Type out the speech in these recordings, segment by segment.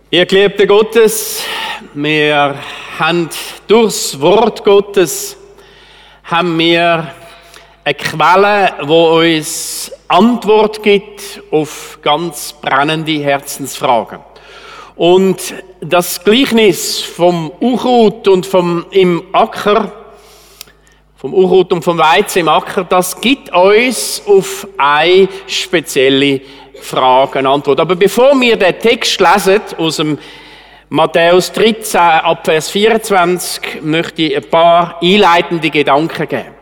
Ihr Geliebten Gottes, wir haben durchs Wort Gottes haben wir eine Quelle, die uns Antwort gibt auf ganz brennende Herzensfragen. Und das Gleichnis vom Unkraut und vom Unkraut und vom Weizen im Acker, das gibt uns auf eine spezielle Frage eine Antwort. Aber bevor wir den Text lesen aus dem Matthäus 13 ab Vers 24, möchte ich ein paar einleitende Gedanken geben.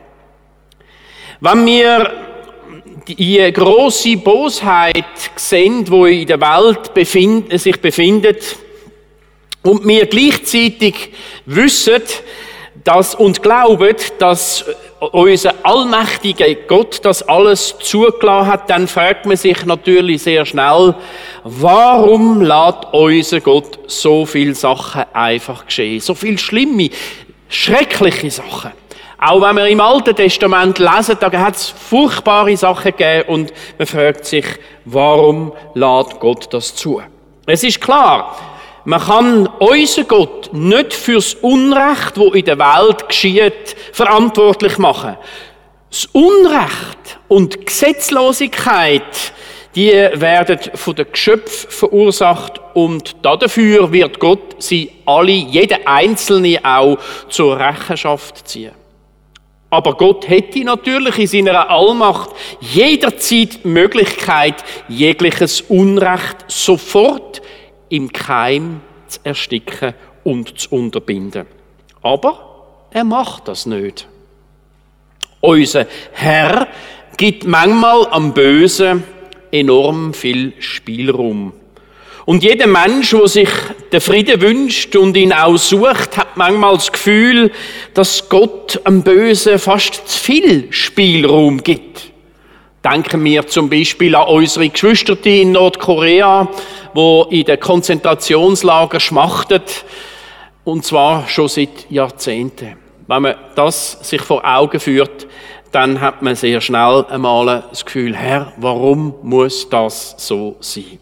Wenn wir die grosse Bosheit sehen, die in der Welt sich befindet, und wir gleichzeitig wissen, und glauben, dass unser allmächtiger Gott das alles zugelassen hat, dann fragt man sich natürlich sehr schnell, warum lässt unser Gott so viele Sachen einfach geschehen? So viele schlimme, schreckliche Sachen. Auch wenn wir im Alten Testament lesen, da hat es furchtbare Sachen gegeben und man fragt sich, warum lässt Gott das zu? Es ist klar, man kann unseren Gott nicht fürs Unrecht, das in der Welt geschieht, verantwortlich machen. Das Unrecht und die Gesetzlosigkeit, die werden von den Geschöpfen verursacht und dafür wird Gott sie alle, jeder Einzelne auch, zur Rechenschaft ziehen. Aber Gott hätte natürlich in seiner Allmacht jederzeit die Möglichkeit, jegliches Unrecht sofort im Keim zu ersticken und zu unterbinden. Aber er macht das nicht. Unser Herr gibt manchmal am Bösen enorm viel Spielraum. Und jeder Mensch, der sich den Frieden wünscht und ihn auch sucht, hat manchmal das Gefühl, dass Gott am Bösen fast zu viel Spielraum gibt. Denken wir zum Beispiel an unsere Geschwister in Nordkorea, die in den Konzentrationslagern schmachtet, und zwar schon seit Jahrzehnten. Wenn man das sich vor Augen führt, dann hat man sehr schnell einmal das Gefühl, Herr, warum muss das so sein?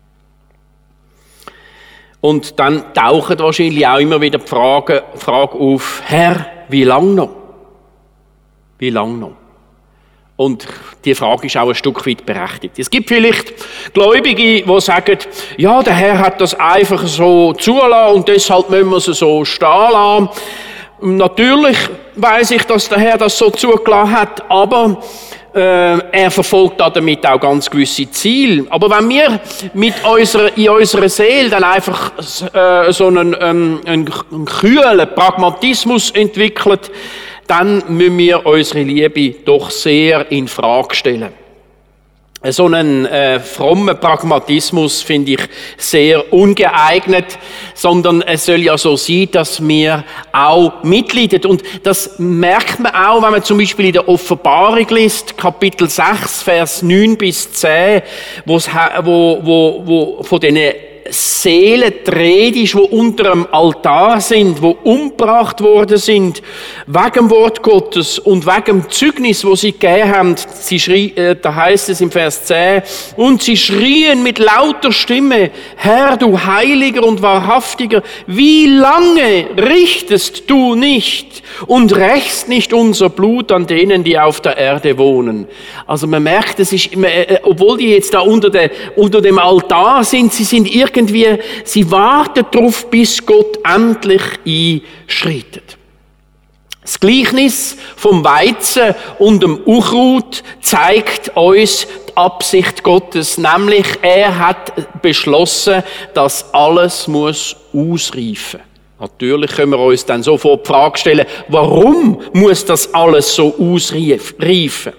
Und dann tauchen wahrscheinlich auch immer wieder die Frage auf, Herr, wie lang noch? Wie lang noch? Und die Frage ist auch ein Stück weit berechtigt. Es gibt vielleicht Gläubige, die sagen, ja, der Herr hat das einfach so zulassen und deshalb müssen wir es so stehen lassen. Natürlich weiss ich, dass der Herr das so zugelassen hat, aber er verfolgt damit auch ganz gewisse Ziele. Aber wenn wir in unserer Seele dann einfach so einen kühlen Pragmatismus entwickeln, dann müssen wir unsere Liebe doch sehr in Frage stellen. So einen frommen Pragmatismus finde ich sehr ungeeignet, sondern es soll ja so sein, dass wir auch mitleiden. Und das merkt man auch, wenn man zum Beispiel in der Offenbarung liest, Kapitel 6, Vers 9 bis 10, wo von diesen Seelen die Rede ist, die unter dem Altar sind, die umgebracht worden sind, wegen dem Wort Gottes und wegen dem Zeugnis, das sie gegeben haben. Da heißt es im Vers 10, und sie schrien mit lauter Stimme, Herr, du Heiliger und Wahrhaftiger, wie lange richtest du nicht und rächst nicht unser Blut an denen, die auf der Erde wohnen? Also man merkt, es ist, obwohl die jetzt da unter dem Altar sind, sie warten darauf, bis Gott endlich einschreitet. Das Gleichnis vom Weizen und dem Unkraut zeigt uns die Absicht Gottes, nämlich er hat beschlossen, dass alles muss ausreifen. Natürlich können wir uns dann sofort die Frage stellen, warum muss das alles so ausreifen?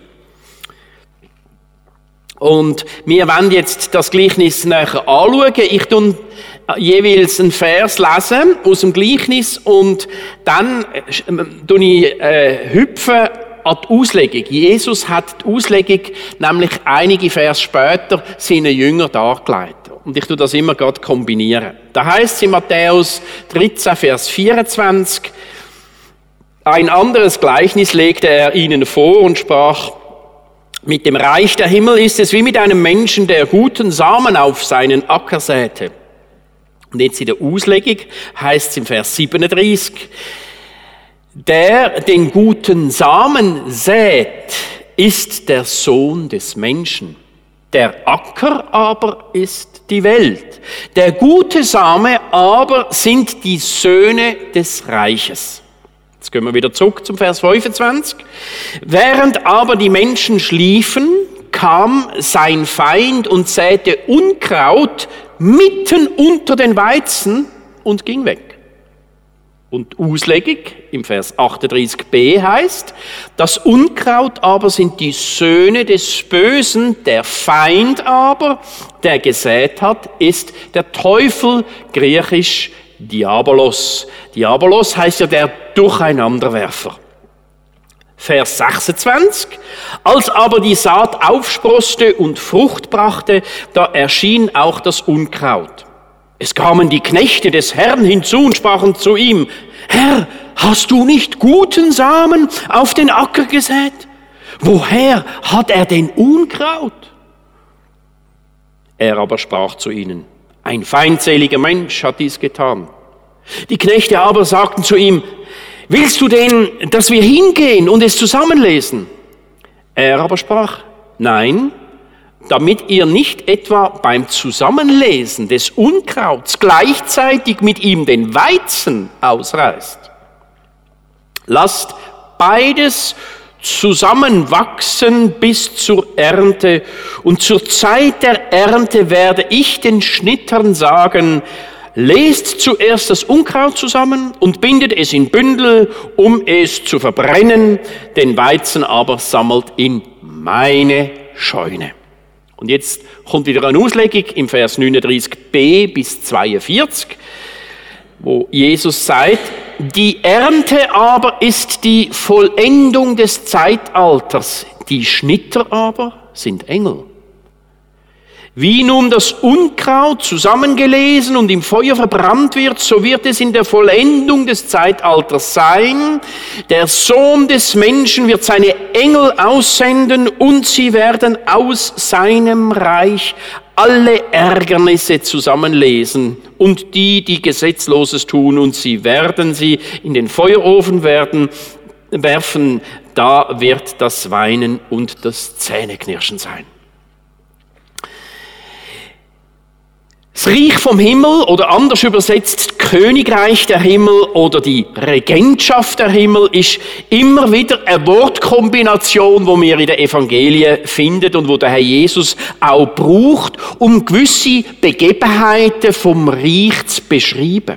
Und wir wollen jetzt das Gleichnis näher anschauen. Ich tue jeweils einen Vers lesen aus dem Gleichnis und dann hüpfen an die Auslegung. Jesus hat die Auslegung nämlich einige Vers später seinen Jüngern dargelegt. Und ich tue das immer gerade kombinieren. Da heißt es in Matthäus 13, Vers 24, ein anderes Gleichnis legte er ihnen vor und sprach, mit dem Reich der Himmel ist es wie mit einem Menschen, der guten Samen auf seinen Acker säte. Und jetzt in der Auslegung heißt es im Vers 37, der den guten Samen sät, ist der Sohn des Menschen. Der Acker aber ist die Welt. Der gute Same aber sind die Söhne des Reiches. Jetzt gehen wir wieder zurück zum Vers 25. Während aber die Menschen schliefen, kam sein Feind und säte Unkraut mitten unter den Weizen und ging weg. Und Auslegung im Vers 38b heißt, das Unkraut aber sind die Söhne des Bösen, der Feind aber, der gesät hat, ist der Teufel, griechisch Diabolos. Diabolos heißt ja der Durcheinanderwerfer. Vers 26, als aber die Saat aufsproßte und Frucht brachte, da erschien auch das Unkraut. Es kamen die Knechte des Herrn hinzu und sprachen zu ihm, Herr, hast du nicht guten Samen auf den Acker gesät? Woher hat er denn Unkraut? Er aber sprach zu ihnen, ein feindseliger Mensch hat dies getan. Die Knechte aber sagten zu ihm, willst du denn, dass wir hingehen und es zusammenlesen? Er aber sprach, nein, damit ihr nicht etwa beim Zusammenlesen des Unkrauts gleichzeitig mit ihm den Weizen ausreißt. Lasst beides zusammenwachsen bis zur Ernte, und zur Zeit der Ernte werde ich den Schnittern sagen, lest zuerst das Unkraut zusammen und bindet es in Bündel, um es zu verbrennen, den Weizen aber sammelt in meine Scheune. Und jetzt kommt wieder eine Auslegung im Vers 39b bis 42, wo Jesus sagt, die Ernte aber ist die Vollendung des Zeitalters, die Schnitter aber sind Engel. Wie nun das Unkraut zusammengelesen und im Feuer verbrannt wird, so wird es in der Vollendung des Zeitalters sein. Der Sohn des Menschen wird seine Engel aussenden und sie werden aus seinem Reich alle Ärgernisse zusammenlesen und die Gesetzloses tun, und sie werden sie in den Feuerofen werfen. Da wird das Weinen und das Zähneknirschen sein. Das Reich vom Himmel, oder anders übersetzt Königreich der Himmel oder die Regentschaft der Himmel, ist immer wieder eine Wortkombination, die wir in den Evangelien finden und wo der Herr Jesus auch braucht, um gewisse Begebenheiten vom Reich zu beschreiben.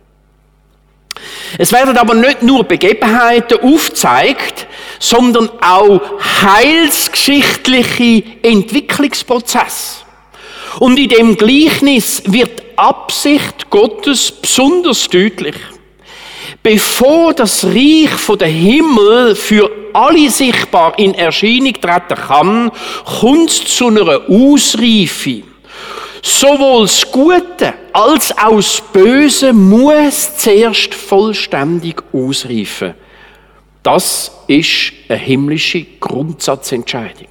Es werden aber nicht nur Begebenheiten aufgezeigt, sondern auch heilsgeschichtliche Entwicklungsprozesse. Und in dem Gleichnis wird die Absicht Gottes besonders deutlich. Bevor das Reich von der Himmel für alle sichtbar in Erscheinung treten kann, kommt es zu einer Ausreife. Sowohl das Gute als auch das Böse muss zuerst vollständig ausreifen. Das ist eine himmlische Grundsatzentscheidung.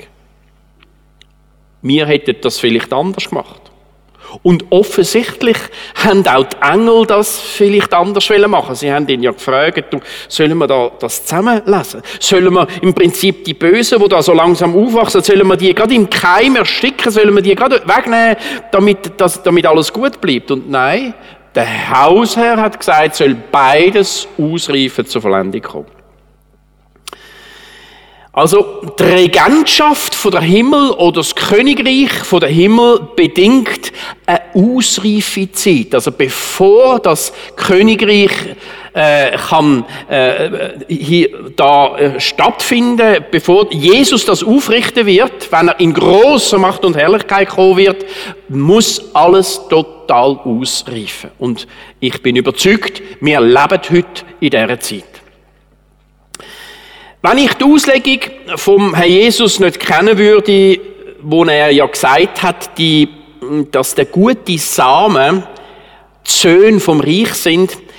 Wir hätten das vielleicht anders gemacht. Und offensichtlich haben auch die Engel das vielleicht anders machen. Sie haben ihn ja gefragt, sollen wir das zusammenlesen? Sollen wir im Prinzip die Bösen, die da so langsam aufwachsen, sollen wir die gerade im Keim ersticken, sollen wir die gerade wegnehmen, damit alles gut bleibt? Und nein, der Hausherr hat gesagt, soll beides ausreifen zur Vollendung kommen. Also die Regentschaft von der Himmel oder das Königreich von der Himmel bedingt eine Ausreifezeit. Also bevor das Königreich stattfinden, bevor Jesus das aufrichten wird, wenn er in grosser Macht und Herrlichkeit kommen wird, muss alles total ausreifen. Und ich bin überzeugt, wir leben heute in dieser Zeit. Wenn ich die Auslegung vom Herrn Jesus nicht kennen würde, wo er ja gesagt hat, dass der gute Samen die Söhne vom Reich sind,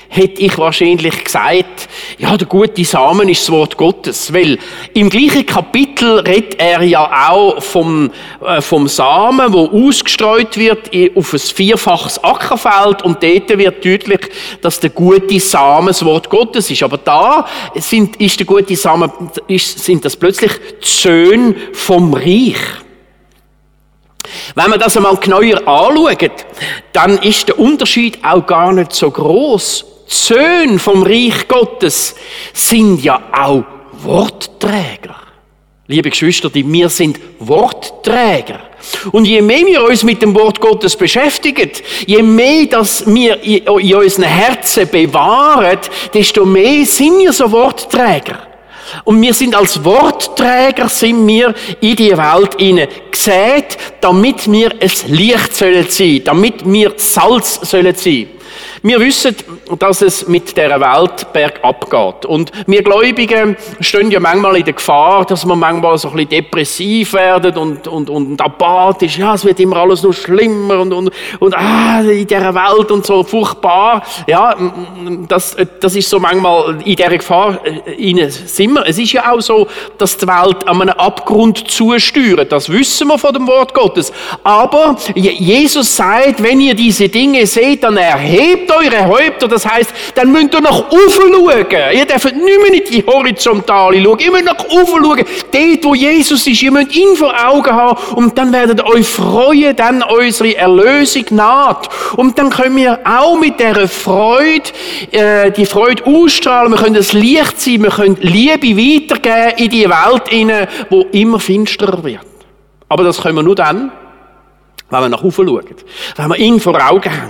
hätte ich wahrscheinlich gesagt, ja, der gute Samen ist das Wort Gottes. Weil im gleichen Kapitel redet er ja auch vom Samen, der ausgestreut wird auf ein vierfaches Ackerfeld. Und dort wird deutlich, dass der gute Samen das Wort Gottes ist. Aber da ist der gute Samen, sind das plötzlich die Söhne vom Reich. Wenn man das einmal genauer anschaut, dann ist der Unterschied auch gar nicht so gross. Die Söhne vom Reich Gottes sind ja auch Wortträger. Liebe Geschwister, wir sind Wortträger. Und je mehr wir uns mit dem Wort Gottes beschäftigen, je mehr das wir in unseren Herzen bewahren, desto mehr sind wir so Wortträger. Und wir sind als Wortträger, sind wir in die Welt hinein gesät, damit wir es Licht sollen sein, damit wir Salz sollen sein. Wir wissen, dass es mit dieser Welt bergab geht. Und wir Gläubigen stehen ja manchmal in der Gefahr, dass wir manchmal so ein bisschen depressiv werden und apathisch. Ja, es wird immer alles noch schlimmer und in dieser Welt und so furchtbar. Ja, das ist so manchmal in dieser Gefahr sind wir. Es ist ja auch so, dass die Welt an einem Abgrund zusteuert. Das wissen wir von dem Wort Gottes. Aber Jesus sagt, wenn ihr diese Dinge seht, dann erhebt eure Häupter, das heisst, dann müsst ihr nach oben schauen. Ihr dürft nicht mehr in die Horizontale schauen, ihr müsst nach oben schauen. Dort, wo Jesus ist, ihr müsst ihn vor Augen haben und dann werdet ihr euch freuen, dann unsere Erlösung naht. Und dann können wir auch mit dieser Freude, die Freude ausstrahlen, wir können das Licht sein, wir können Liebe weitergeben in die Welt hinein, wo immer finsterer wird. Aber das können wir nur dann, wenn wir nach oben schauen, wenn wir ihn vor Augen haben.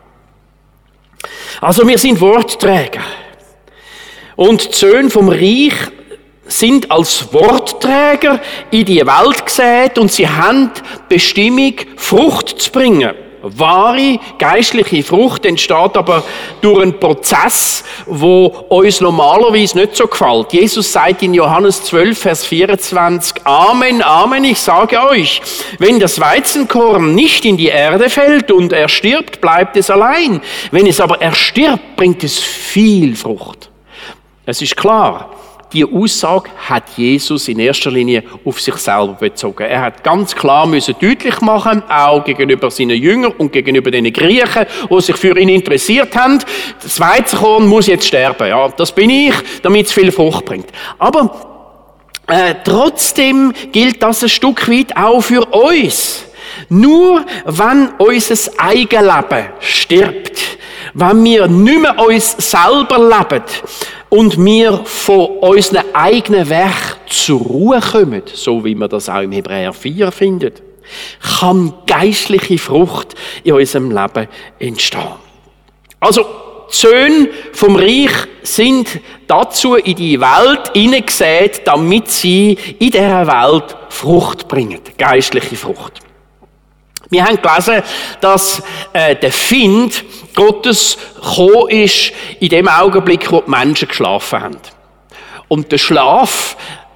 Also wir sind Wortträger. Und die Söhne vom Reich sind als Wortträger in die Welt gesät und sie haben die Bestimmung, Frucht zu bringen. Wahre geistliche Frucht entsteht aber durch einen Prozess, wo uns normalerweise nicht so gefällt. Jesus sagt in Johannes 12, Vers 24, Amen, Amen, ich sage euch, wenn das Weizenkorn nicht in die Erde fällt und er stirbt, bleibt es allein. Wenn es aber erstirbt, bringt es viel Frucht. Es ist klar, die Aussage hat Jesus in erster Linie auf sich selber bezogen. Er hat ganz klar müssen deutlich machen, auch gegenüber seinen Jüngern und gegenüber den Griechen, die sich für ihn interessiert haben, das Weizenkorn muss jetzt sterben. Ja, das bin ich, damit es viel Frucht bringt. Aber trotzdem gilt das ein Stück weit auch für uns. Nur wenn unser Eigenleben stirbt, wenn wir nicht mehr uns selber leben und wir von unseren eigenen Werk zur Ruhe kommen, so wie man das auch im Hebräer 4 findet, kann geistliche Frucht in unserem Leben entstehen. Also, die Söhne vom Reich sind dazu in die Welt hineingesät, damit sie in dieser Welt Frucht bringen, geistliche Frucht. Wir haben gelesen, dass der Find Gottes gekommen ist in dem Augenblick, wo die Menschen geschlafen haben. Und der Schlaf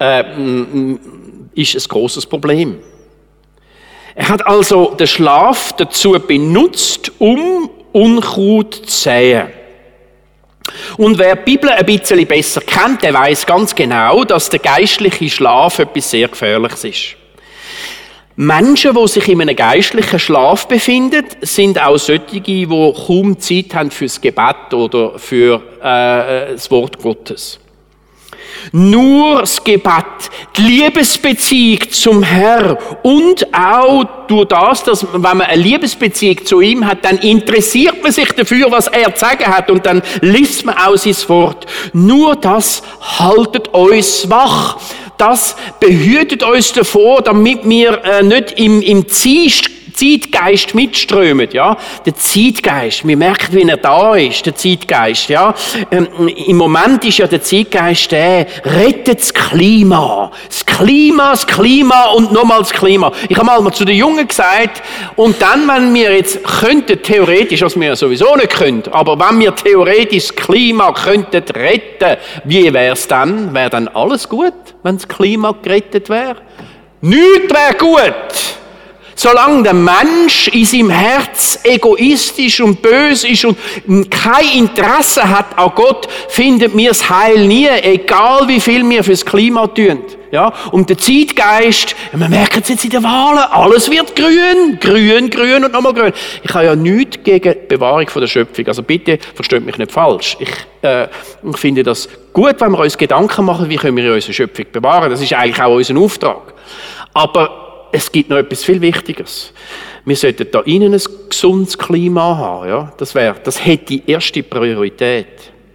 ist ein grosses Problem. Er hat also den Schlaf dazu benutzt, um Unkraut zu säen. Und wer die Bibel ein bisschen besser kennt, der weiß ganz genau, dass der geistliche Schlaf etwas sehr Gefährliches ist. Menschen, die sich in einem geistlichen Schlaf befinden, sind auch solche, die kaum Zeit haben fürs Gebet oder für das Wort Gottes. Nur das Gebet, die Liebesbeziehung zum Herrn und auch durch das, dass wenn man eine Liebesbeziehung zu ihm hat, dann interessiert man sich dafür, was er zu sagen hat und dann liest man auch sein Wort. Nur das haltet uns wach. Das behütet uns davor, damit wir nicht im Zeitgeist mitströmen, ja. Der Zeitgeist, wir merken, wie er da ist, der Zeitgeist, ja. Im Moment ist ja der Zeitgeist rettet das Klima. Das Klima und nochmals das Klima. Ich habe mal zu den Jungen gesagt, und dann, wenn wir jetzt könnten, theoretisch, was wir ja sowieso nicht können, aber wenn wir theoretisch das Klima könnten retten, wie wär's dann? Wäre dann alles gut, wenn das Klima gerettet wäre? Nichts wäre gut. Solange der Mensch in seinem Herz egoistisch und böse ist und kein Interesse hat an Gott, findet wir das Heil nie, egal wie viel wir fürs Klima tun. Ja, und der Zeitgeist, wir merken es jetzt in den Wahlen, alles wird grün, grün, grün und nochmal grün. Ich habe ja nichts gegen die Bewahrung von der Schöpfung. Also bitte, versteht mich nicht falsch. Ich finde das gut, wenn wir uns Gedanken machen, wie können wir unsere Schöpfung bewahren. Das ist eigentlich auch unser Auftrag. Aber es gibt noch etwas viel Wichtigeres. Wir sollten da innen ein gesundes Klima haben. Ja? Das hätte die erste Priorität.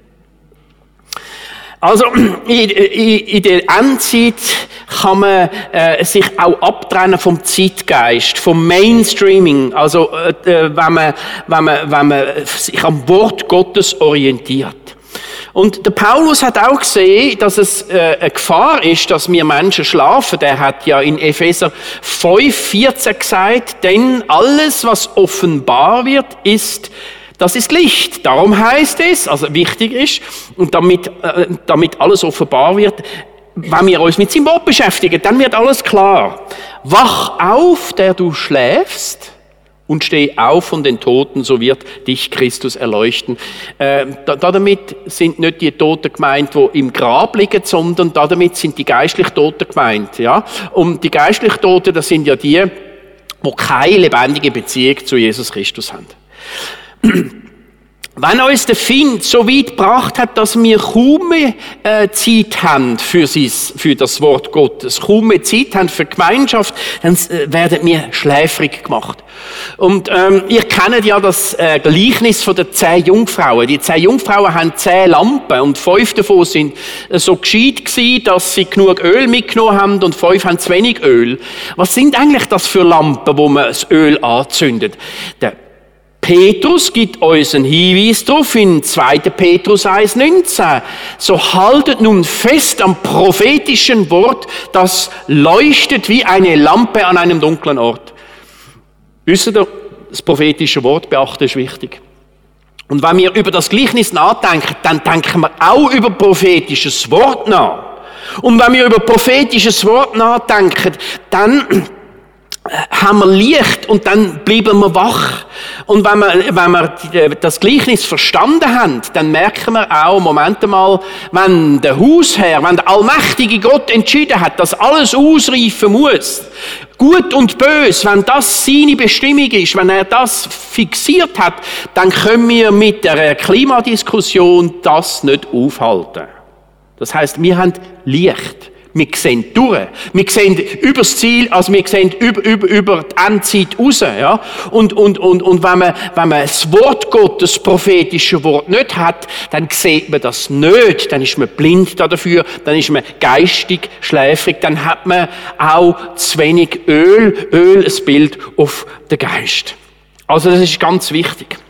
Also, in der Endzeit kann man sich auch abtrennen vom Zeitgeist, vom Mainstreaming. Also, wenn man sich am Wort Gottes orientiert. Und der Paulus hat auch gesehen, dass es eine Gefahr ist, dass wir Menschen schlafen. Der hat ja in Epheser 5,14 gesagt, denn alles, was offenbar wird, das ist Licht. Darum heißt es, also wichtig ist, und damit alles offenbar wird, wenn wir uns mit seinem Wort beschäftigen, dann wird alles klar. Wach auf, der du schläfst, und steh auf von den Toten, so wird dich Christus erleuchten. Damit sind nicht die Toten gemeint, die im Grab liegen, sondern damit sind die geistlich Toten gemeint. Ja? Und die geistlich Toten, das sind ja die keine lebendige Beziehung zu Jesus Christus haben. Wenn uns der Find so weit gebracht hat, dass wir kaum mehr Zeit haben für das Wort Gottes, kaum mehr Zeit haben für Gemeinschaft, dann werden wir schläfrig gemacht. Und ihr kennt ja das Gleichnis von den 10 Jungfrauen. Die 10 Jungfrauen haben 10 Lampen und 5 davon sind so gescheit gewesen, dass sie genug Öl mitgenommen haben und 5 haben zu wenig Öl. Was sind eigentlich das für Lampen, wo man das Öl anzündet? Der Petrus gibt uns einen Hinweis darauf in 2. Petrus 1,19. So haltet nun fest am prophetischen Wort, das leuchtet wie eine Lampe an einem dunklen Ort. Wisst ihr, das prophetische Wort beachten ist wichtig. Und wenn wir über das Gleichnis nachdenken, dann denken wir auch über prophetisches Wort nach. Und wenn wir über prophetisches Wort nachdenken, dann haben wir Licht und dann bleiben wir wach. Und wenn wir das Gleichnis verstanden haben, dann merken wir auch, Moment mal, wenn der Hausherr, wenn der allmächtige Gott entschieden hat, dass alles ausreifen muss, gut und böse, wenn das seine Bestimmung ist, wenn er das fixiert hat, dann können wir mit der Klimadiskussion das nicht aufhalten. Das heisst, wir haben Licht. Wir sehen durch. Wir sehen übers Ziel, also wir sehen über die Endzeit raus, ja. Und wenn man das Wort Gottes, das prophetische Wort nicht hat, dann sieht man das nicht. Dann ist man blind dafür, dann ist man geistig schläfrig, dann hat man auch zu wenig Öl, ein Bild auf den Geist. Also das ist ganz wichtig.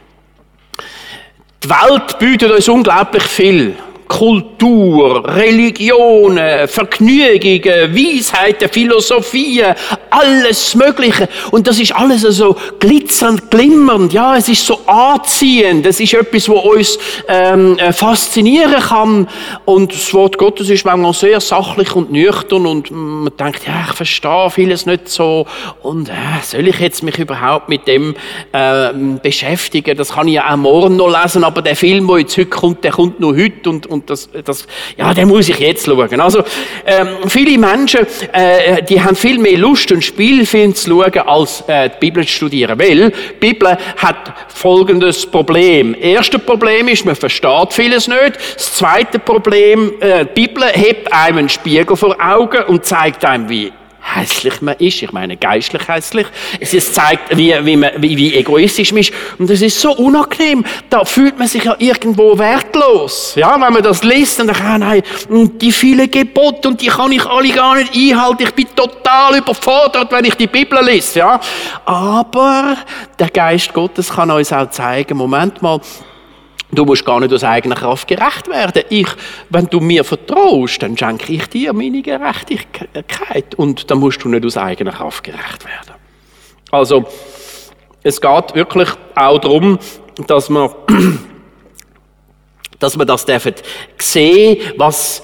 Die Welt bietet uns unglaublich viel. Kultur, Religionen, Vergnügungen, Weisheiten, Philosophien, alles Mögliche. Und das ist alles so glitzernd, glimmernd. Ja, es ist so anziehend. Das ist etwas, was uns faszinieren kann. Und das Wort Gottes ist manchmal sehr sachlich und nüchtern. Und man denkt, ja, ich verstehe vieles nicht so. Und soll ich jetzt mich überhaupt mit dem beschäftigen? Das kann ich ja auch morgen noch lesen. Aber der Film, der jetzt heute kommt, der kommt nur heute. Und den muss ich jetzt schauen. Also, viele Menschen, die haben viel mehr Lust, einen Spielfilm zu schauen, als die Bibel zu studieren. Weil, die Bibel hat folgendes Problem. Das erste Problem ist, man versteht vieles nicht. Das zweite Problem, die Bibel hebt einem einen Spiegel vor Augen und zeigt einem, wie hässlich man ist, ich meine geistlich hässlich. Es zeigt, wie egoistisch man ist. Und das ist so unangenehm. Da fühlt man sich ja irgendwo wertlos. Ja, wenn man das liest, dann denkt man, nein, die vielen Gebote und die kann ich alle gar nicht einhalten. Ich bin total überfordert, wenn ich die Bibel lese. Ja, aber der Geist Gottes kann uns auch zeigen, Moment mal, du musst gar nicht aus eigener Kraft gerecht werden. Wenn du mir vertraust, dann schenke ich dir meine Gerechtigkeit. Und dann musst du nicht aus eigener Kraft gerecht werden. Also, es geht wirklich auch darum, dass man das dürfen sehen, was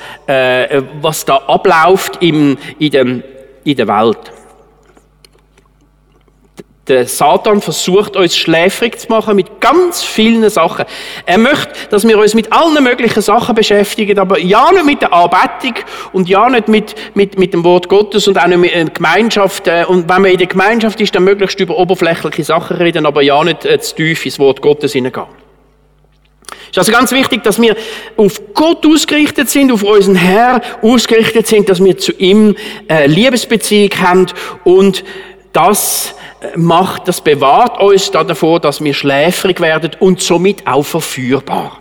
da abläuft in der Welt. Der Satan versucht, uns schläfrig zu machen mit ganz vielen Sachen. Er möchte, dass wir uns mit allen möglichen Sachen beschäftigen, aber ja nicht mit der Anbetung und ja nicht mit dem Wort Gottes und auch nicht mit der Gemeinschaft. Und wenn man in der Gemeinschaft ist, dann möglichst über oberflächliche Sachen reden, aber ja nicht zu tief ins Wort Gottes hineingehen. Es ist also ganz wichtig, dass wir auf Gott ausgerichtet sind, auf unseren Herr ausgerichtet sind, dass wir zu ihm eine Liebesbeziehung haben und das bewahrt uns davor, dass wir schläfrig werden und somit auch verführbar.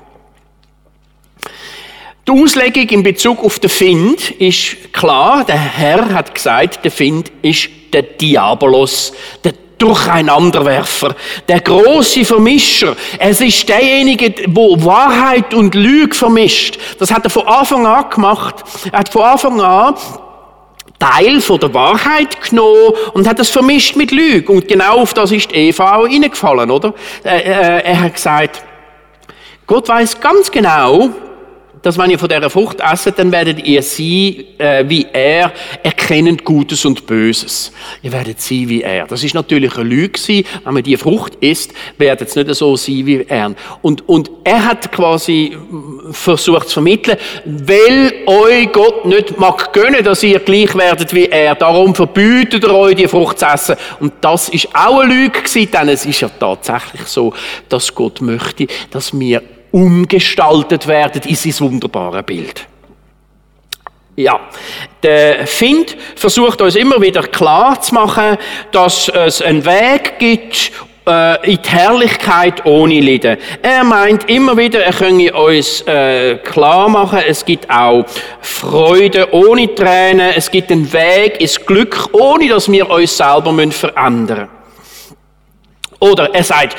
Die Auslegung in Bezug auf den Find ist klar. Der Herr hat gesagt, der Find ist der Diabolos, der Durcheinanderwerfer, der große Vermischer. Es ist derjenige, der Wahrheit und Lüge vermischt. Das hat er von Anfang an gemacht. Er hat von Anfang an Teil von der Wahrheit genommen und hat das vermischt mit Lüge. Und genau auf das ist Eva auch reingefallen, oder? Er hat gesagt, Gott weiß ganz genau, dass wenn ihr von dieser Frucht esset, dann werdet ihr sein, wie er, erkennend Gutes und Böses. Ihr werdet sein wie er. Das ist natürlich eine Lüge gewesen. Wenn man diese Frucht isst, werdet es nicht so sein wie er. Und er hat quasi versucht zu vermitteln, weil euch Gott nicht mag gönnen, dass ihr gleich werdet wie er. Darum verbietet er euch, die Frucht zu essen. Und das ist auch eine Lüge gewesen, denn es ist ja tatsächlich so, dass Gott möchte, dass wir umgestaltet werden in sein wunderbare Bild. Ja, der Find versucht uns immer wieder klar zu machen, dass es einen Weg gibt in die Herrlichkeit ohne Leiden. Er meint immer wieder, er könne uns klar machen, es gibt auch Freude ohne Tränen, es gibt einen Weg ins Glück, ohne dass wir uns selber verändern müssen. Oder er sagt,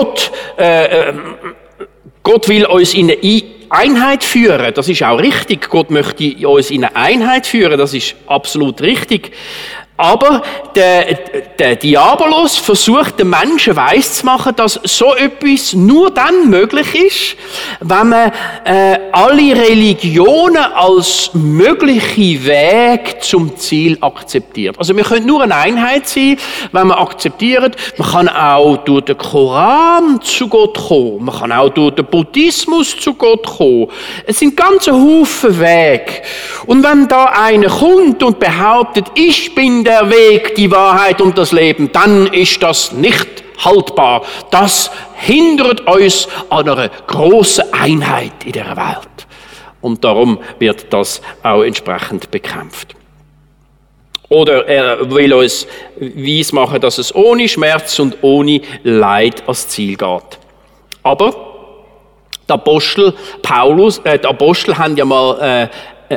Gott will uns in eine Einheit führen. Das ist auch richtig. Gott möchte uns in eine Einheit führen. Das ist absolut richtig. Aber der Diabolos versucht, den Menschen weiszumachen, dass so etwas nur dann möglich ist, wenn man alle Religionen als mögliche Weg zum Ziel akzeptiert. Also wir können nur eine Einheit sein, wenn wir akzeptieren, man kann auch durch den Koran zu Gott kommen, man kann auch durch den Buddhismus zu Gott kommen. Es sind ganze Haufen Wege. Und wenn da einer kommt und behauptet, ich bin der Weg, die Wahrheit und das Leben, dann ist das nicht haltbar. Das hindert uns an einer grossen Einheit in der Welt. Und darum wird das auch entsprechend bekämpft. Oder er will uns weismachen, dass es ohne Schmerz und ohne Leid ans Ziel geht. Aber die Apostel haben ja mal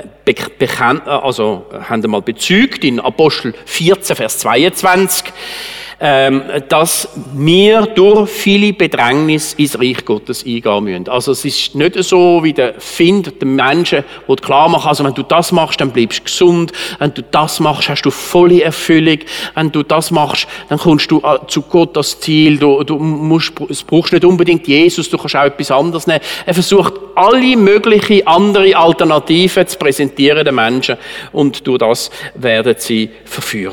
haben einmal bezeugt in Apostel 14, Vers 22, dass wir durch viele Bedrängnis ins Reich Gottes eingehen müssen. Also es ist nicht so wie der Find, der Menschen, wo du klar machst, also wenn du das machst, dann bleibst du gesund, wenn du das machst, hast du volle Erfüllung, wenn du das machst, dann kommst du zu Gott das Ziel, du brauchst nicht unbedingt Jesus, du kannst auch etwas anderes nehmen. Er versucht, alle möglichen andere Alternativen zu präsentieren den Menschen und durch das werden sie verführt.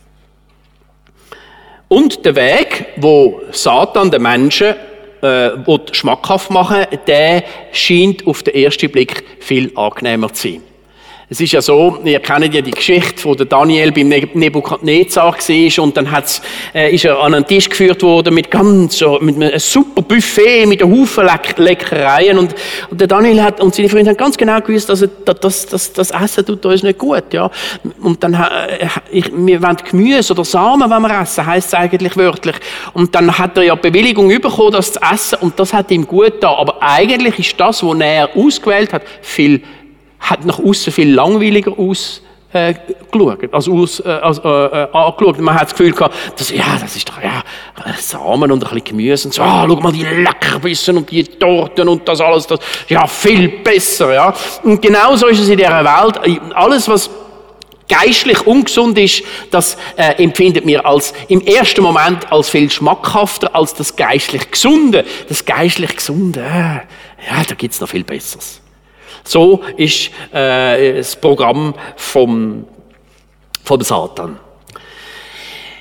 Und der Weg, wo Satan den Menschen schmackhaft machen will, der scheint auf den ersten Blick viel angenehmer zu sein. Es ist ja so, ihr kennt ja die Geschichte, wo der Daniel beim Nebukadnezar war und dann ist er an einen Tisch geführt worden mit einem super Buffet, mit einem Haufen Leckereien und der Daniel und seine Freunde haben ganz genau gewusst, dass das Essen tut uns nicht gut, ja. Und dann, wir wollen Gemüse oder Samen, wenn wir essen, heisst es eigentlich wörtlich. Und dann hat er ja Bewilligung bekommen, das zu essen und das hat ihm gut getan. Aber eigentlich ist das, was er ausgewählt hat, hat nach außen viel langweiliger angeschaut. Man hat das Gefühl gehabt, das ist doch, Samen und ein bisschen Gemüse und so, schau mal die Leckerbissen und die Torten und das alles, das, ja, viel besser, ja. Und genauso ist es in dieser Welt. Alles, was geistlich ungesund ist, das empfindet mir im ersten Moment als viel schmackhafter als das geistlich Gesunde. Das geistlich Gesunde, da gibt's noch viel Besseres. So ist das Programm vom Satan. Der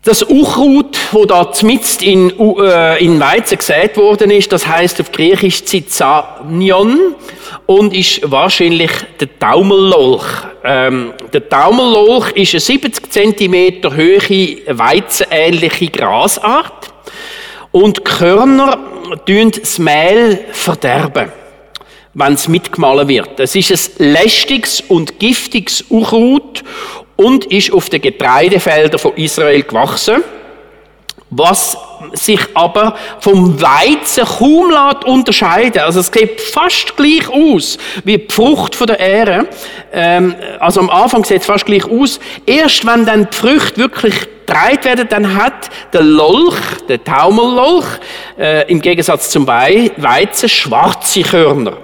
Das Unkraut, wo da mitten in Weizen gesät worden ist, das heisst auf Griechisch Zizanion und ist wahrscheinlich der Taumellolch. Der Taumellolch ist eine 70 cm hohe, weizenähnliche Grasart und die Körner verderben das Mehl, wenn es mitgemahlen wird. Es ist ein lästiges und giftiges Unkraut und ist auf den Getreidefeldern von Israel gewachsen, was sich aber vom Weizen kaum unterscheiden. Also es sieht fast gleich aus wie die Frucht von der Ähre. Also am Anfang sieht es fast gleich aus. Erst wenn dann die Früchte wirklich getragen werden, dann hat der Lolch, der Taumellolch, im Gegensatz zum Weizen schwarze Körner.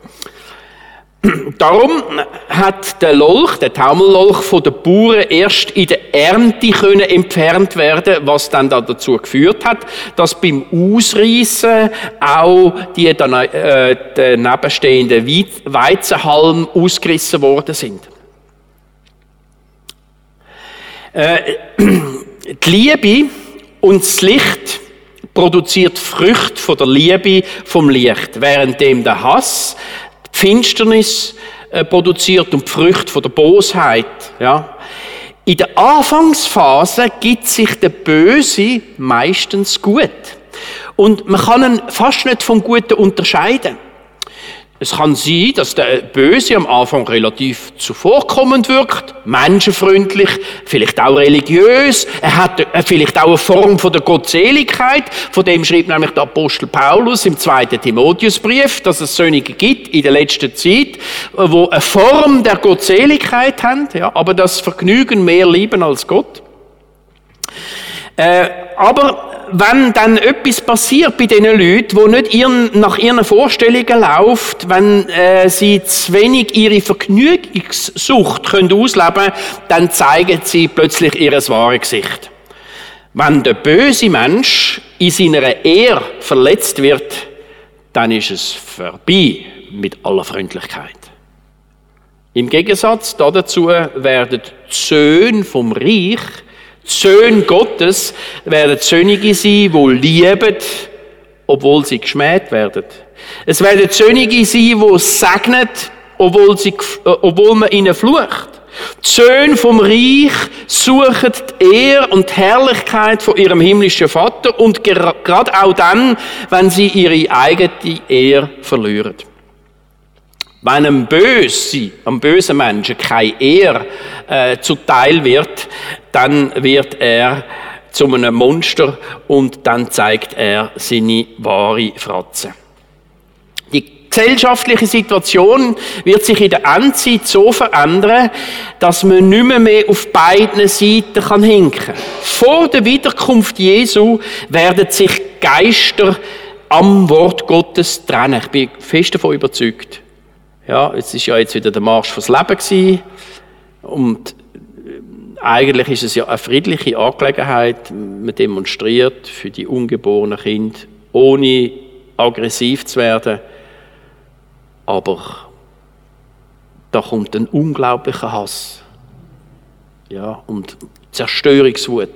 Darum hat der Lolch, der Taumellolch von den Bauern erst in der Ernte entfernt werden, was dann dazu geführt hat, dass beim Ausreissen auch die nebenstehenden Weizenhalme ausgerissen worden sind. Die Liebe und das Licht produziert Früchte von der Liebe vom Licht, währenddem der Hass die Finsternis produziert und die Früchte von der Bosheit. Ja. In der Anfangsphase gibt sich der Böse meistens gut. Und man kann ihn fast nicht vom Guten unterscheiden. Es kann sein, dass der Böse am Anfang relativ zuvorkommend wirkt, menschenfreundlich, vielleicht auch religiös. Er hat vielleicht auch eine Form von der Gottseligkeit. Von dem schreibt nämlich der Apostel Paulus im 2. Timotheusbrief, dass es solche gibt in der letzten Zeit, wo eine Form der Gottseligkeit haben, ja, aber das Vergnügen mehr lieben als Gott. Aber wenn dann etwas passiert bei diesen Leuten, wo nicht nach ihren Vorstellungen läuft, wenn sie zu wenig ihre Vergnügungssucht ausleben können, dann zeigen sie plötzlich ihr wahres Gesicht. Wenn der böse Mensch in seiner Ehre verletzt wird, dann ist es vorbei mit aller Freundlichkeit. Im Gegensatz dazu werden die Söhne vom Reich, die Söhne Gottes, werden Sönige sein, die lieben, obwohl sie geschmäht werden. Es werden Sönige sein, die segnen, obwohl man ihnen flucht. Die Söhne vom Reich suchen die Ehre und die Herrlichkeit von ihrem himmlischen Vater und gerade auch dann, wenn sie ihre eigene Ehre verlieren. Wenn einem bösen Menschen keine Ehre zuteil wird, dann wird er zu einem Monster und dann zeigt er seine wahre Fratze. Die gesellschaftliche Situation wird sich in der Endzeit so verändern, dass man nicht mehr auf beiden Seiten hinken kann. Vor der Wiederkunft Jesu werden sich Geister am Wort Gottes trennen. Ich bin fest davon überzeugt. Ja, es ist ja jetzt wieder der Marsch fürs Leben gewesen. Und eigentlich ist es ja eine friedliche Angelegenheit. Man demonstriert für die ungeborenen Kinder, ohne aggressiv zu werden. Aber da kommt ein unglaublicher Hass. Ja, und Zerstörungswut.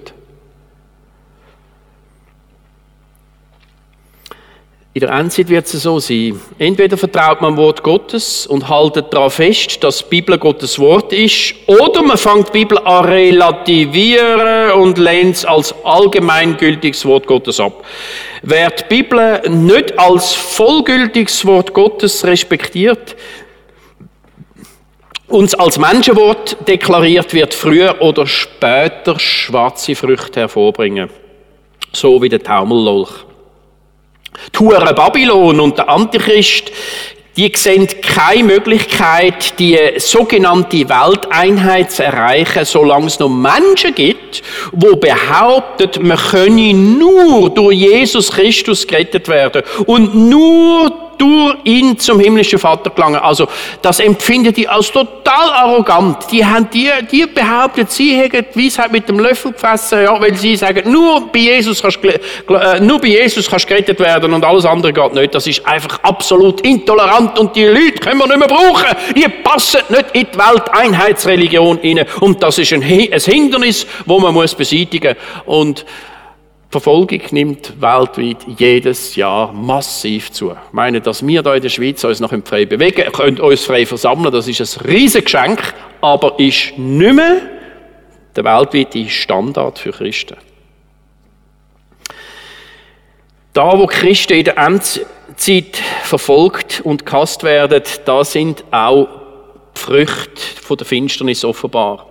In der Endzeit wird es so sein. Entweder vertraut man dem Wort Gottes und haltet daran fest, dass die Bibel Gottes Wort ist, oder man fängt die Bibel an relativieren und lehnt es als allgemeingültiges Wort Gottes ab. Wer die Bibel nicht als vollgültiges Wort Gottes respektiert und als Menschenwort deklariert, wird früher oder später schwarze Früchte hervorbringen. So wie der Taumellolch. Die Hure Babylon und der Antichrist, die sehen keine Möglichkeit, die sogenannte Welteinheit zu erreichen, solange es noch Menschen gibt, die behaupten, man könne nur durch Jesus Christus gerettet werden und nur durch ihn zum himmlischen Vater gelangen. Also, das empfinden die als total arrogant. Die behaupten, sie hätten die Weisheit mit dem Löffel gefressen, ja, weil sie sagen, nur bei Jesus kannst du gerettet werden und alles andere geht nicht. Das ist einfach absolut intolerant und die Leute können wir nicht mehr brauchen. Die passen nicht in die Welteinheitsreligion rein. Und das ist ein Hindernis, das man beseitigen muss. Und Verfolgung nimmt weltweit jedes Jahr massiv zu. Ich meine, dass wir hier in der Schweiz uns noch frei bewegen können, uns frei versammeln, das ist ein riesiges Geschenk, aber ist nicht mehr der weltweite Standard für Christen. Da, wo Christen in der Endzeit verfolgt und gehasst werden, da sind auch die Früchte von der Finsternis offenbar.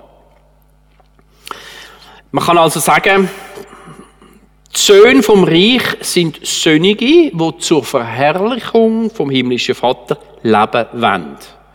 Man kann also sagen, die Söhne vom Reich sind Sönige, die zur Verherrlichung vom himmlischen Vater leben wollen.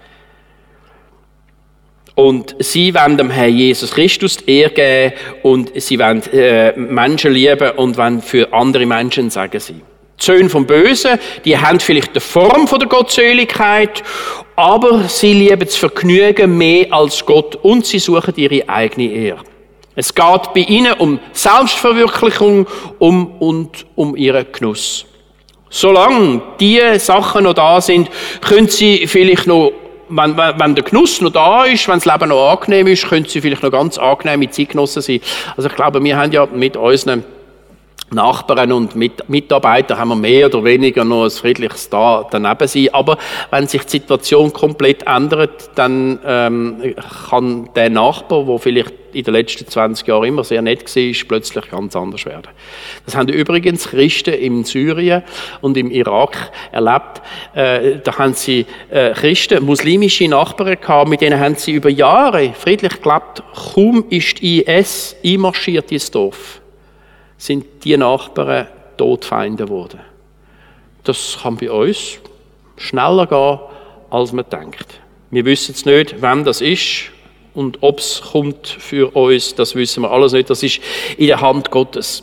Und sie wollen dem Herrn Jesus Christus die Ehre geben und sie wollen Menschen lieben und wollen für andere Menschen sagen sie. Die Söhne vom Bösen, die haben vielleicht eine Form von der Gottseligkeit, aber sie lieben das Vergnügen mehr als Gott und sie suchen ihre eigene Ehre. Es geht bei ihnen um Selbstverwirklichung und um ihren Genuss. Solange diese Sachen noch da sind, können sie vielleicht noch, wenn der Genuss noch da ist, wenn das Leben noch angenehm ist, können sie vielleicht noch ganz angenehme Zeitgenossen sein. Also ich glaube, wir haben ja mit unseren Nachbarn und Mitarbeitern haben wir mehr oder weniger noch ein friedliches daneben sein. Aber wenn sich die Situation komplett ändert, dann kann der Nachbar, der vielleicht in den letzten 20 Jahren immer sehr nett war, plötzlich ganz anders werden. Das haben übrigens Christen in Syrien und im Irak erlebt. Da haben sie Christen, muslimische Nachbarn gehabt, mit denen haben sie über Jahre friedlich gelebt. Kaum ist die IS einmarschiert ins Dorf, sind die Nachbarn Todfeinde geworden. Das kann bei uns schneller gehen, als man denkt. Wir wissen es nicht, wann das ist und ob es kommt für uns, das wissen wir alles nicht. Das ist in der Hand Gottes.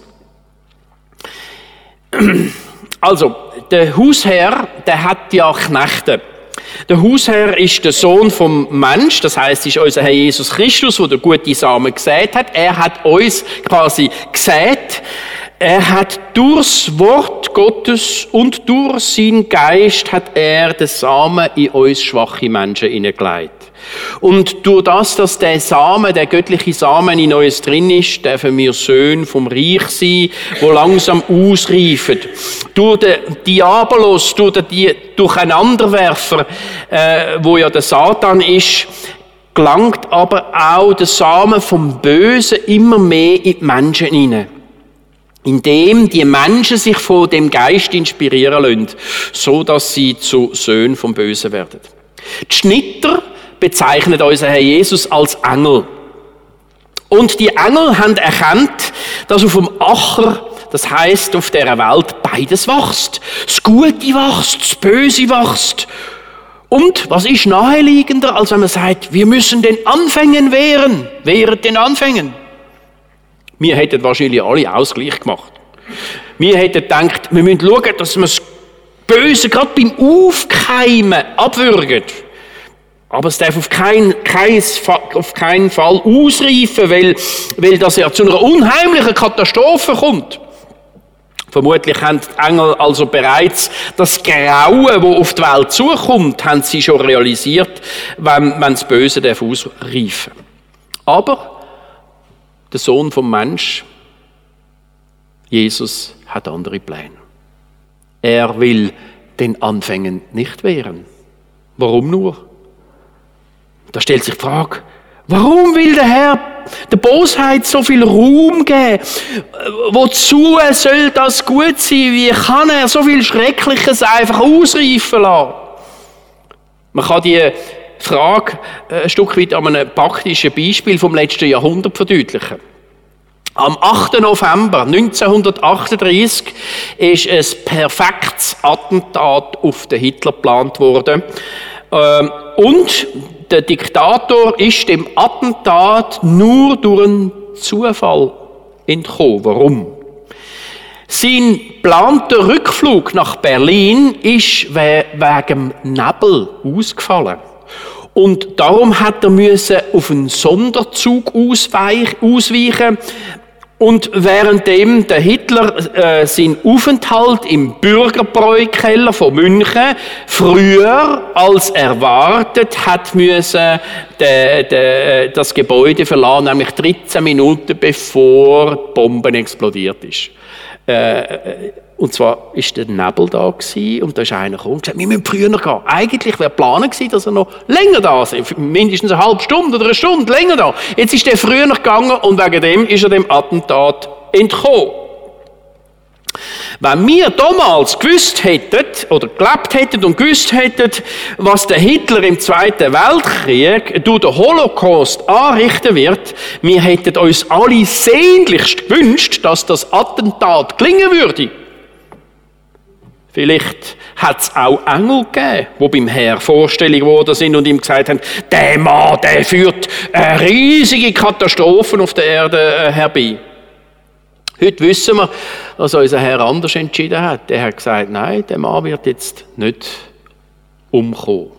Also, der Hausherr, der hat ja Knechte. Der Hausherr ist der Sohn vom Mensch, das heisst, ist unser Herr Jesus Christus, der gute Samen gesät hat. Er hat uns quasi gesät. Er hat durchs Wort Gottes und durch seinen Geist hat er den Samen in uns schwache Menschen hineingelegt. Und durch das, dass der Samen, der göttliche Samen in uns drin ist, dürfen wir Söhne vom Reich sein, die langsam ausreifen. Durch den Diabolos, durch den Durcheinanderwerfer, wo ja der Satan ist, gelangt aber auch der Samen vom Bösen immer mehr in die Menschen hinein. Indem die Menschen sich von dem Geist inspirieren lassen, so dass sie zu Söhnen vom Bösen werden. Die Schnitter bezeichnet unser Herr Jesus als Engel. Und die Engel haben erkannt, dass auf dem Acher, das heisst auf dieser Welt, beides wächst. Das Gute wächst, das Böse wächst. Und was ist naheliegender, als wenn man sagt, wir müssen den Anfängen wehren. Wehret den Anfängen. Wir hätten wahrscheinlich alle Ausgleich gemacht. Wir hätten gedacht, wir müssen schauen, dass wir das Böse gerade beim Aufkeimen abwürgen. Aber es darf auf keinen Fall ausreifen, weil das ja zu einer unheimlichen Katastrophe kommt. Vermutlich haben die Engel also bereits das Grauen, das auf die Welt zukommt, haben sie schon realisiert, wenn das Böse ausreifen darf. Aber der Sohn vom Mensch, Jesus, hat andere Pläne. Er will den Anfängen nicht wehren. Warum nur? Da stellt sich die Frage, warum will der Herr der Bosheit so viel Raum geben? Wozu soll das gut sein? Wie kann er so viel Schreckliches einfach ausreifen lassen? Man kann die Frage ein Stück weit an einem praktischen Beispiel vom letzten Jahrhundert verdeutlichen. Am 8. November 1938 ist ein perfektes Attentat auf den Hitler geplant worden. Und der Diktator ist dem Attentat nur durch einen Zufall entkommen. Warum? Sein geplanter Rückflug nach Berlin ist wegen dem Nebel ausgefallen. Und darum hat er auf einen Sonderzug ausweichen. Und währenddem der Hitler seinen Aufenthalt im Bürgerbräu-Keller von München früher als erwartet hat müssen das Gebäude verlassen, nämlich 13 Minuten bevor die Bombe explodiert ist. Und zwar war der Nebel da und da ist einer gekommen und gesagt, wir müssen früher gehen. Eigentlich wäre Plan gewesen, dass er noch länger da ist, mindestens eine halbe Stunde oder eine Stunde länger da. Jetzt ist er früher gegangen und wegen dem ist er dem Attentat entkommen. Wenn wir damals gewusst hätten oder gelebt hätten und gewusst hätten, was der Hitler im Zweiten Weltkrieg durch den Holocaust anrichten wird, wir hätten uns alle sehnlichst gewünscht, dass das Attentat gelingen würde. Vielleicht hat es auch Engel gegeben, die beim Herr vorstellig geworden sind und ihm gesagt haben, der Mann, der führt riesige Katastrophen auf der Erde herbei. Heute wissen wir, dass unser Herr anders entschieden hat. Der hat gesagt, nein, der Mann wird jetzt nicht umkommen.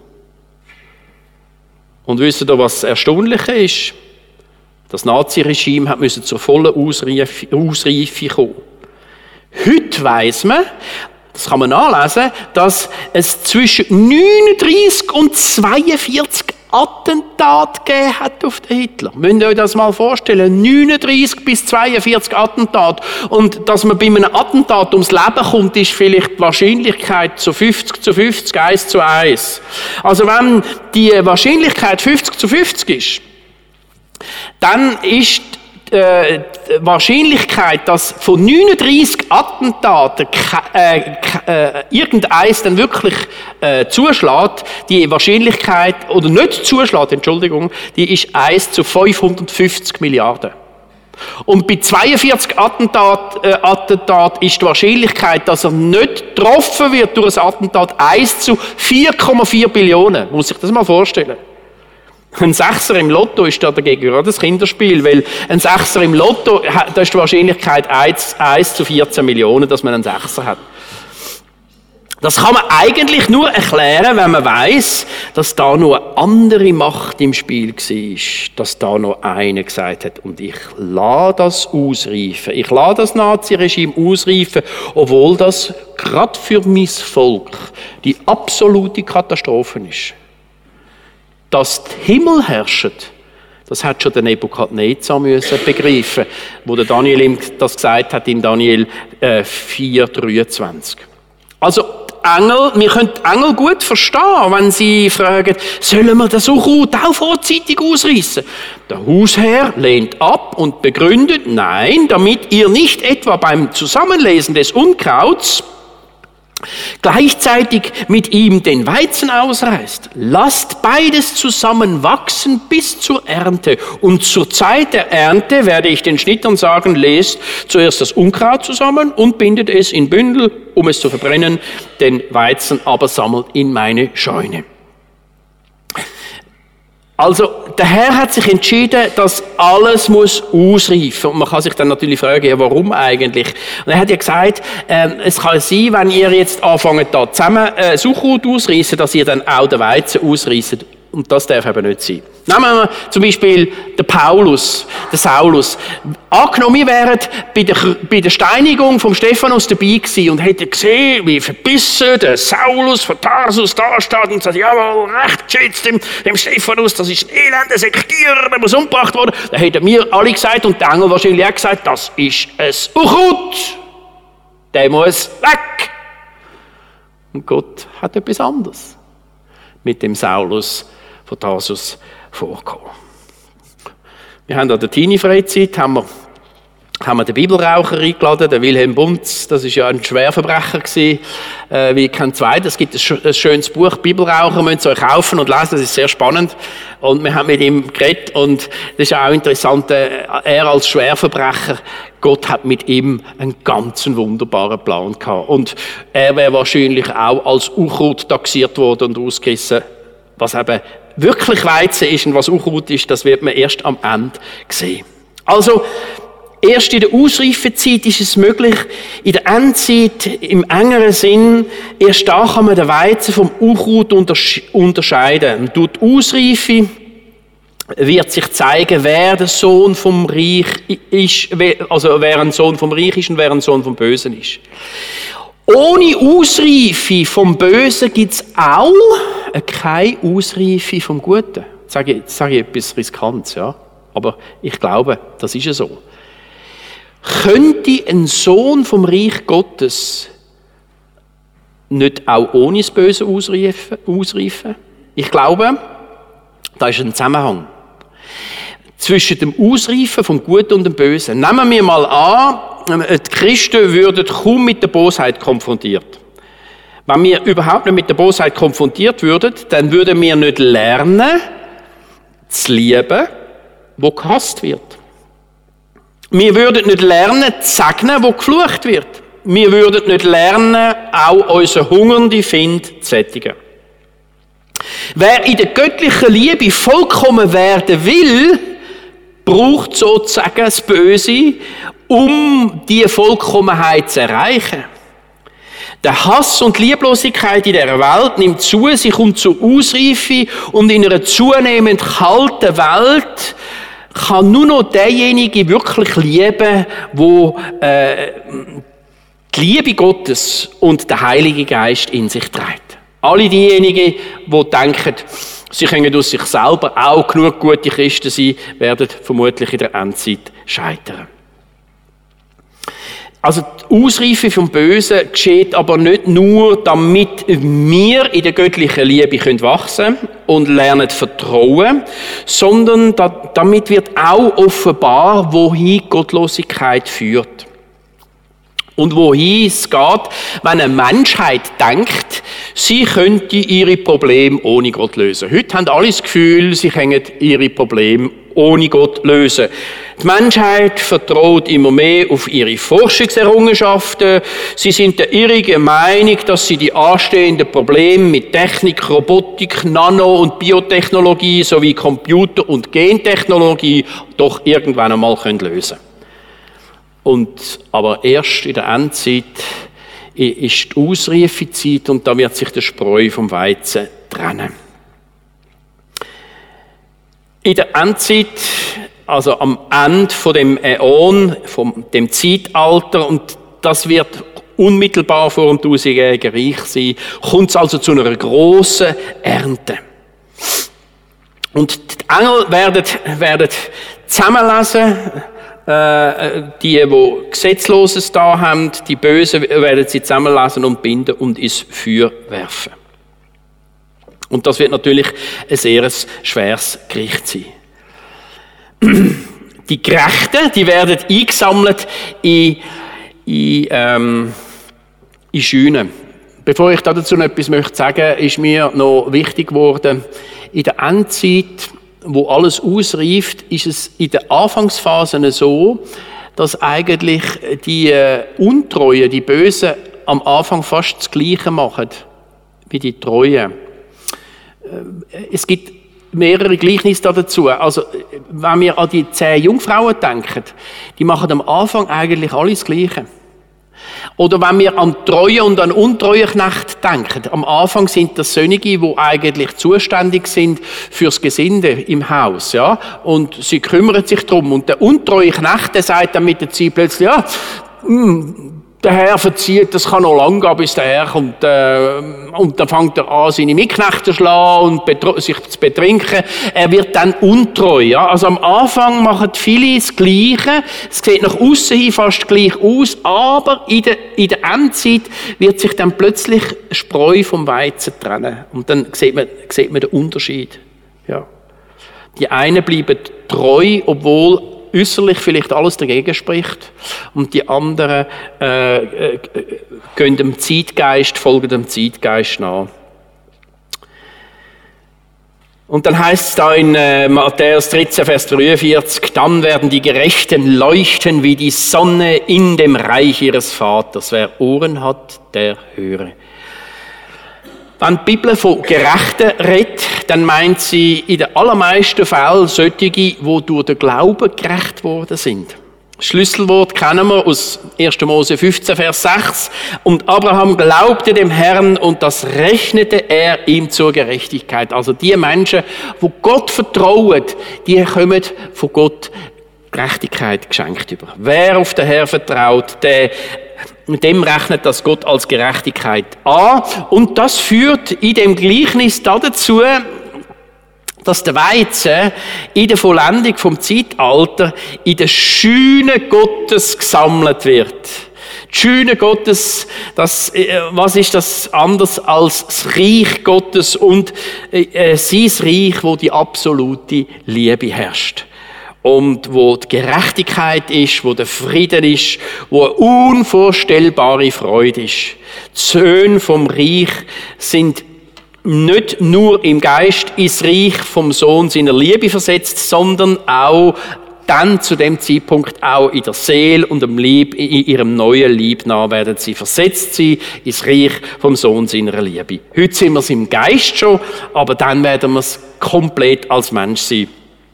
Und wisst ihr, was das Erstaunliche ist? Das Naziregime musste zur vollen Ausreife kommen. Heute weiss man, das kann man nachlesen, dass es zwischen 39 und 42 Attentate gegeben hat auf den Hitler. Müsst ihr euch das mal vorstellen? 39 bis 42 Attentate. Und dass man bei einem Attentat ums Leben kommt, ist vielleicht die Wahrscheinlichkeit zu 50, 1:1. Also wenn die Wahrscheinlichkeit 50:50 ist, dann ist die Wahrscheinlichkeit, dass von 39 Attentaten irgendeins dann wirklich zuschlägt, die Wahrscheinlichkeit, oder nicht zuschlägt, Entschuldigung, die ist 1:550 Milliarden. Und bei 42 Attentaten ist die Wahrscheinlichkeit, dass er nicht getroffen wird durch ein Attentat 1:4,4 Billionen. Muss sich das mal vorstellen. Ein Sechser im Lotto ist da dagegen gerade das Kinderspiel, weil ein Sechser im Lotto, da ist die Wahrscheinlichkeit 1:14 Millionen, dass man einen Sechser hat. Das kann man eigentlich nur erklären, wenn man weiss, dass da noch eine andere Macht im Spiel war, dass da noch einer gesagt hat, und ich lasse das ausreifen, ich lasse das Naziregime ausreifen, obwohl das gerade für mein Volk die absolute Katastrophe ist. Dass die Himmel herrschen, das hat schon der Nebukadnezar müssen begreifen, wo der Daniel ihm das gesagt hat in Daniel 4:23. Also Engel, wir können die Engel gut verstehen, wenn sie fragen, sollen wir das Unkraut auch vorzeitig ausreißen? Der Hausherr lehnt ab und begründet, nein, damit ihr nicht etwa beim Zusammenlesen des Unkrauts gleichzeitig mit ihm den Weizen ausreißt. Lasst beides zusammen wachsen bis zur Ernte. Und zur Zeit der Ernte werde ich den Schnittern sagen, lest zuerst das Unkraut zusammen und bindet es in Bündel, um es zu verbrennen, den Weizen aber sammelt in meine Scheune. Also, der Herr hat sich entschieden, dass alles muss ausreifen. Und man kann sich dann natürlich fragen, ja, warum eigentlich? Und er hat ja gesagt, es kann sein, wenn ihr jetzt anfangt, da zusammen Unkraut ausreißen, dass ihr dann auch den Weizen ausreißt. Und das darf eben nicht sein. Nehmen wir zum Beispiel den Paulus, den Saulus. Angenommen, wir wären bei der Steinigung vom Stephanus dabei gewesen und hätten gesehen, wie verbissen der Saulus von Tarsus da steht und sagt, jawohl, recht geschätzt dem Stephanus, das ist ein elender Sektierer, der muss umgebracht worden. Dann hätten wir alle gesagt und die Engel wahrscheinlich auch gesagt, das ist ein Unkraut. Der muss weg. Und Gott hat etwas anderes mit dem Saulus von Tarsus vorkommen. Wir haben an der Teenie-Freizeit haben wir den Bibelraucher eingeladen, den Wilhelm Bunz. Das ist ja ein Schwerverbrecher gewesen, wie kein zweiter. Es gibt ein schönes Buch, Bibelraucher, müsst ihr euch kaufen und lesen, das ist sehr spannend. Und wir haben mit ihm geredet und das ist auch interessant, er als Schwerverbrecher, Gott hat mit ihm einen ganz wunderbaren Plan gehabt. Und er wäre wahrscheinlich auch als Unkraut taxiert worden und ausgerissen. Was eben wirklich Weizen ist und was Unkraut ist, das wird man erst am Ende sehen. Also, Erst in der Ausreifezeit ist es möglich, in der Endzeit im engeren Sinn, erst da kann man den Weizen vom Unkraut unterscheiden. Und durch die Ausreife wird sich zeigen, wer der Sohn vom Reich ist, also wer ein Sohn vom Reich ist und wer ein Sohn vom Bösen ist. Ohne Ausreife vom Bösen gibt es auch keine Ausreife vom Guten. Jetzt sage ich etwas Riskantes, ja. Aber ich glaube, das ist ja so. Könnte ein Sohn vom Reich Gottes nicht auch ohne das Böse ausreifen? Ich glaube, da ist ein Zusammenhang zwischen dem Ausreifen vom Guten und dem Bösen. Nehmen wir mal an, die Christen würden kaum mit der Bosheit konfrontiert. Wenn wir überhaupt nicht mit der Bosheit konfrontiert würden, dann würden wir nicht lernen, zu lieben, wo gehasst wird. Wir würden nicht lernen, zu segnen, wo geflucht wird. Wir würden nicht lernen, auch unsere hungernde Find zu sättigen. Wer in der göttlichen Liebe vollkommen werden will, braucht sozusagen das Böse, um diese Vollkommenheit zu erreichen. Der Hass und die Lieblosigkeit in dieser Welt nimmt zu, sie kommt zur Ausreife und in einer zunehmend kalten Welt kann nur noch derjenige wirklich lieben, wo die Liebe Gottes und der Heilige Geist in sich trägt. Alle diejenigen, die denken, sie können aus sich selber auch genug gute Christen sein, werden vermutlich in der Endzeit scheitern. Also die Ausreife vom Bösen geschieht aber nicht nur, damit wir in der göttlichen Liebe wachsen können und lernen vertrauen, sondern damit wird auch offenbar, wohin Gottlosigkeit führt. Und wohin es geht, wenn eine Menschheit denkt, sie könnte ihre Probleme ohne Gott lösen. Heute haben alle das Gefühl, sie können ihre Probleme ohne Gott lösen. Die Menschheit vertraut immer mehr auf ihre Forschungserrungenschaften. Sie sind der irrigen Meinung, dass sie die anstehenden Probleme mit Technik, Robotik, Nano- und Biotechnologie sowie Computer- und Gentechnologie doch irgendwann einmal lösen können. Aber erst in der Endzeit ist die Ausreifezeit und da wird sich der Spreu vom Weizen trennen. In der Endzeit, also am Ende von dem Äon, von dem Zeitalter, und das wird unmittelbar vor dem 1000-jährigen Reich sein, kommt es also zu einer grossen Ernte. Und die Engel werden zusammenlesen, die Gesetzloses da haben, die Bösen werden sie zusammenlesen und binden und ins Feuer werfen. Und das wird natürlich ein sehr schweres Gericht sein. Die Gerechten, die werden eingesammelt in Scheunen. Bevor ich dazu noch etwas sagen möchte, ist mir noch wichtig geworden, in der Endzeit, wo alles ausreift, ist es in der Anfangsphase so, dass eigentlich die Untreuen, die Bösen, am Anfang fast das Gleiche machen wie die Treuen. Es gibt mehrere Gleichnisse dazu. Also, wenn wir an die 10 Jungfrauen denken, die machen am Anfang eigentlich alles das Gleiche. Oder wenn wir an treue und an untreue Knechte denken, am Anfang sind das Sönige, die eigentlich zuständig sind fürs Gesinde im Haus, ja, und sie kümmern sich darum. Und der untreue Knecht, der sagt dann mit der Zeit plötzlich, ja, der Herr verzieht, das kann noch lang gehen, bis der Herr kommt, und dann fängt er an, seine Mitknechte zu schlagen und sich zu betrinken. Er wird dann untreu, ja. Also am Anfang machen viele das Gleiche. Es sieht nach außen hin fast gleich aus, aber in der Endzeit wird sich dann plötzlich Spreu vom Weizen trennen. Und dann sieht man den Unterschied, ja. Die einen bleiben treu, obwohl äußerlich vielleicht alles dagegen spricht, und die anderen folgen dem Zeitgeist nach. Und dann heißt es da in Matthäus 13, Vers 43, dann werden die Gerechten leuchten wie die Sonne in dem Reich ihres Vaters. Wer Ohren hat, der höre. Wenn die Bibel von Gerechten redet, dann meint sie in den allermeisten Fällen solche, die durch den Glauben gerecht worden sind. Schlüsselwort kennen wir aus 1. Mose 15, Vers 6. Und Abraham glaubte dem Herrn und das rechnete er ihm zur Gerechtigkeit. Also die Menschen, die Gott vertrauen, die kommen von Gott Gerechtigkeit geschenkt über. Wer auf den Herrn vertraut, dem rechnet das Gott als Gerechtigkeit an. Und das führt in dem Gleichnis dazu, dass der Weizen in der Vollendung vom Zeitalter in der Schüne Gottes gesammelt wird. Die Schüne Gottes, was ist das anders als das Reich Gottes und sein Reich, wo die absolute Liebe herrscht. Und wo die Gerechtigkeit ist, wo der Frieden ist, wo eine unvorstellbare Freude ist. Die Söhne vom Reich sind nicht nur im Geist ins Reich vom Sohn seiner Liebe versetzt, sondern auch dann zu dem Zeitpunkt auch in der Seele und im Lieb, in ihrem neuen Lieb nach werden sie versetzt sein ins Reich vom Sohn seiner Liebe. Heute sind wir es im Geist schon, aber dann werden wir es komplett als Mensch sein.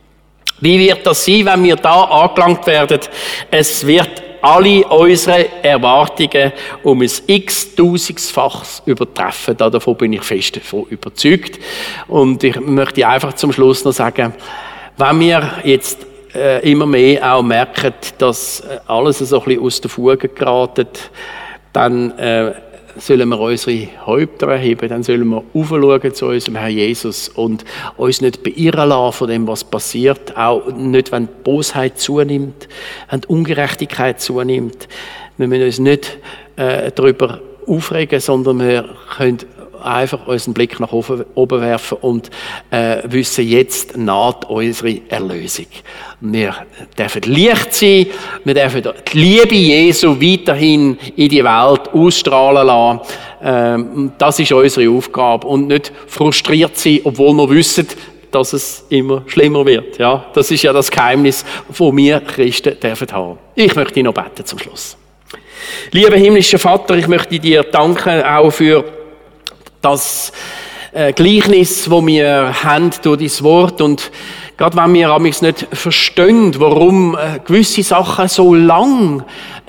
Wie wird das sein, wenn wir da angelangt werden? Es wird alle unsere Erwartungen um ein x-tausendfaches übertreffen. Davon bin ich fest davon überzeugt. Und ich möchte einfach zum Schluss noch sagen, wenn wir jetzt immer mehr auch merken, dass alles so ein bisschen aus der Fuge geraten, dann sollen wir unsere Häupter erheben, dann sollen wir aufschauen zu unserem Herrn Jesus und uns nicht beirren lassen von dem, was passiert, auch nicht, wenn die Bosheit zunimmt, wenn die Ungerechtigkeit zunimmt. Wir müssen uns nicht darüber aufregen, sondern wir können einfach unseren Blick nach oben werfen und wissen, jetzt naht unsere Erlösung. Wir dürfen Licht sein, wir dürfen die Liebe Jesu weiterhin in die Welt ausstrahlen lassen. Das ist unsere Aufgabe und nicht frustriert sein, obwohl wir wissen, dass es immer schlimmer wird. Ja, das ist ja das Geheimnis, das wir Christen dürfen haben. Ich möchte noch beten zum Schluss. Lieber himmlischer Vater, ich möchte dir danken auch für das Gleichnis, wo wir haben durch dein Wort. Und gerade wenn wir amigs nicht verstehen, warum gewisse Sachen so lang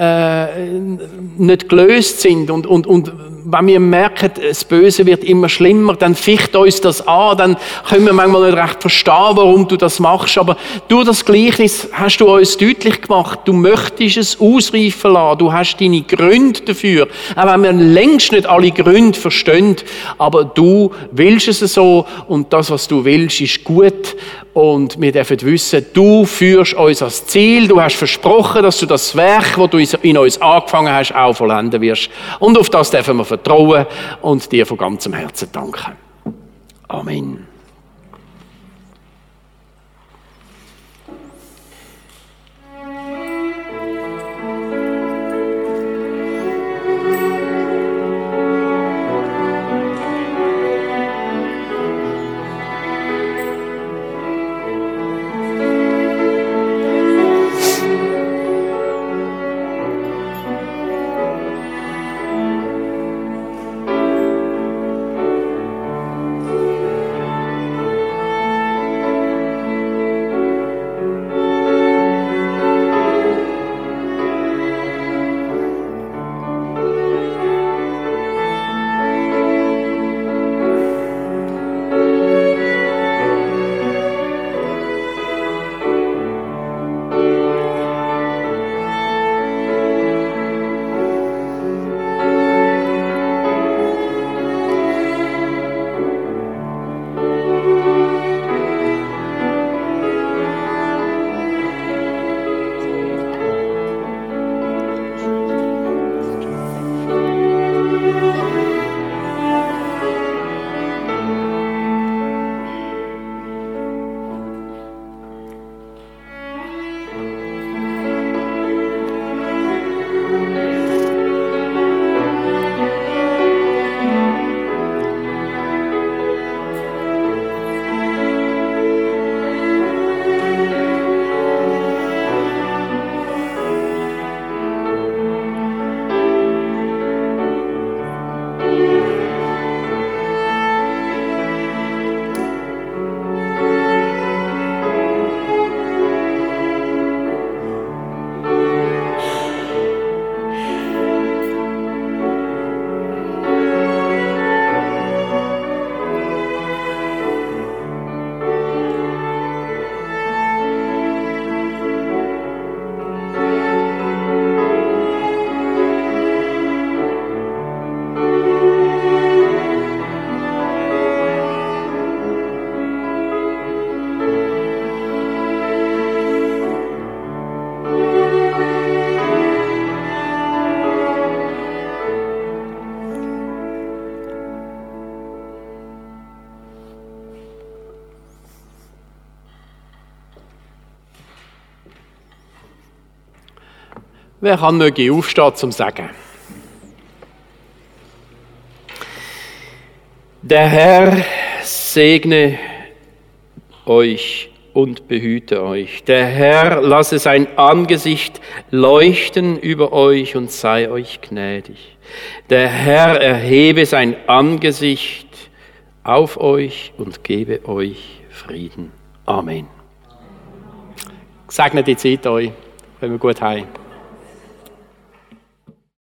nicht gelöst sind und wenn wir merken, das Böse wird immer schlimmer, dann ficht uns das an, dann können wir manchmal nicht recht verstehen, warum du das machst, aber durch das Gleichnis hast du uns deutlich gemacht, du möchtest es ausreifen lassen, du hast deine Gründe dafür, auch wenn wir längst nicht alle Gründe verstehen, aber du willst es so und das, was du willst, ist gut und wir dürfen wissen, du führst uns ans Ziel, du hast versprochen, dass du das Werk, das du in uns angefangen hast, auch vollenden wirst und auf das dürfen wir vertrauen und dir von ganzem Herzen danken. Amen. Wer kann möge aufstehen zum Sagen? Der Herr segne euch und behüte euch. Der Herr lasse sein Angesicht leuchten über euch und sei euch gnädig. Der Herr erhebe sein Angesicht auf euch und gebe euch Frieden. Amen. Gesegnete Zeit euch, wenn wir gut heim.